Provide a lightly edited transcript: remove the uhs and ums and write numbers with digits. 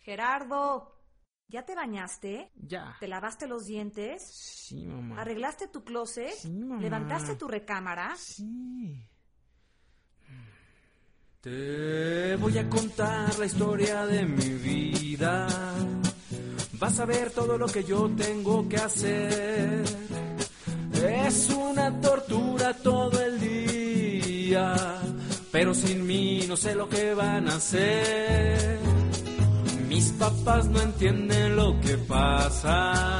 Gerardo, ¿ya te bañaste? Ya. ¿Te lavaste los dientes? Sí, mamá. ¿Arreglaste tu closet? Sí, mamá. ¿Levantaste tu recámara? Sí. Te voy a contar la historia de mi vida. Vas a ver todo lo que yo tengo que hacer. Es una tortura todo el día, pero sin mí no sé lo que van a hacer. Mis papás no entienden lo que pasa.